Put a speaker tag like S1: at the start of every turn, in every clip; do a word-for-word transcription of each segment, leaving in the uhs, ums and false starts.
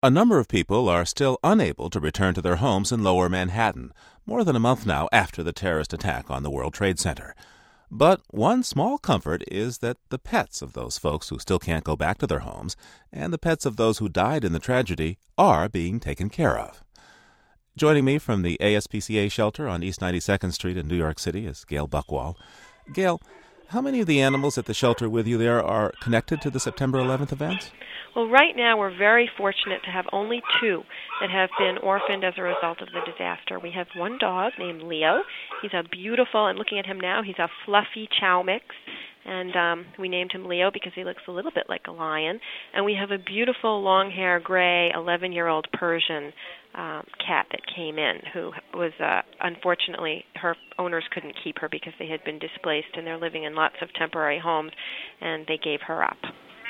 S1: A number of people are still unable to return to their homes in Lower Manhattan, more than a month now after the terrorist attack on the World Trade Center. But one small comfort is that the pets of those folks who still can't go back to their homes and the pets of those who died in the tragedy are being taken care of. Joining me from the A S P C A shelter on East ninety-second Street in New York City is Gail Buchwald. Gail, how many of the animals at the shelter with you there are connected to the September eleventh events?
S2: Well, right now we're very fortunate to have only two that have been orphaned as a result of the disaster. We have one dog named Leo. He's a beautiful, and looking at him now, he's a fluffy chow mix. And um, we named him Leo because he looks a little bit like a lion. And we have a beautiful long-hair, gray, eleven-year-old Persian um, cat that came in who was, uh, unfortunately, her owners couldn't keep her because they had been displaced, and they're living in lots of temporary homes, and they gave her up.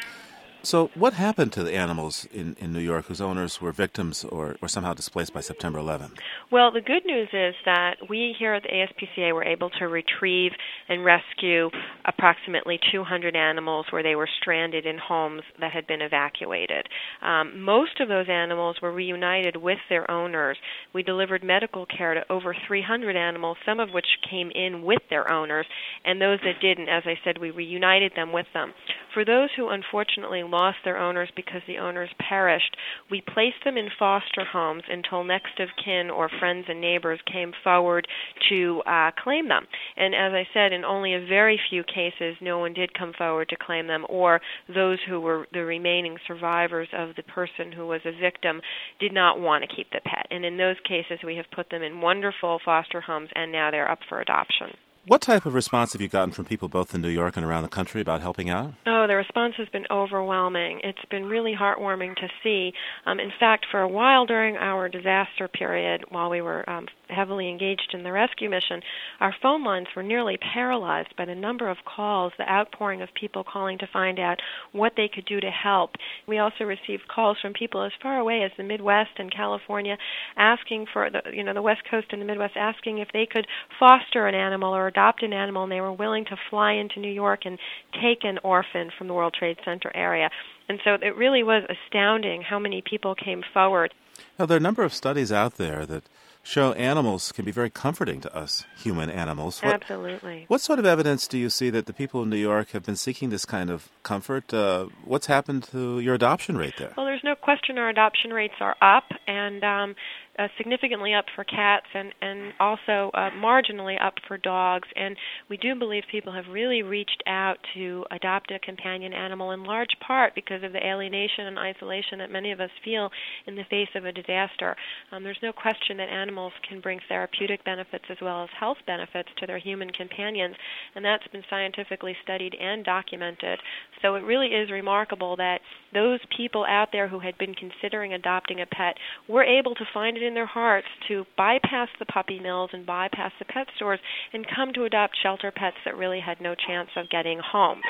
S1: So what happened to the animals in, in New York whose owners were victims or, or somehow displaced by September eleventh?
S2: Well, the good news is that we here at the A S P C A were able to retrieve and rescue approximately two hundred animals where they were stranded in homes that had been evacuated. Um, most of those animals were reunited with their owners. We delivered medical care to over three hundred animals, some of which came in with their owners, and those that didn't, as I said, we reunited them with them. For those who unfortunately lost their owners because the owners perished, we placed them in foster homes until next of kin or friends and neighbors came forward to uh, claim them. And as I said, in only a very few cases, no one did come forward to claim them, or those who were the remaining survivors of the person who was a victim did not want to keep the pet. And in those cases, we have put them in wonderful foster homes, and now they're up for adoption.
S1: What type of response have you gotten from people both in New York and around the country about helping out?
S2: Oh, the response has been overwhelming. It's been really heartwarming to see. Um, in fact, for a while during our disaster period, while we were um, heavily engaged in the rescue mission, our phone lines were nearly paralyzed by the number of calls, the outpouring of people calling to find out what they could do to help. We also received calls from people as far away as the Midwest and California asking for, the, you know, the West Coast and the Midwest asking if they could foster an animal or adopt an animal, and they were willing to fly into New York and take an orphan from the World Trade Center area. And so it really was astounding how many people came forward.
S1: Now, there are a number of studies out there that show animals can be very comforting to us human animals. What,
S2: Absolutely.
S1: What sort of evidence do you see that the people in New York have been seeking this kind of comfort? Uh, what's happened to your adoption rate there?
S2: Well, there's no question our adoption rates are up, and um, uh, significantly up for cats, and, and also uh, marginally up for dogs. And we do believe people have really reached out to adopt a companion animal in large part because of the alienation and isolation that many of us feel in the face of a disaster. Um, there's no question that animals can bring therapeutic benefits as well as health benefits to their human companions, and that's been scientifically studied and documented. So it really is remarkable that those people out there who had been considering adopting a pet were able to find it in their hearts to bypass the puppy mills and bypass the pet stores and come to adopt shelter pets that really had no chance of getting home.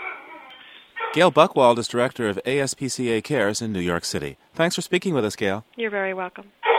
S1: Gail Buchwald is director of A S P C A Cares in New York City. Thanks for speaking with us, Gail.
S2: You're very welcome.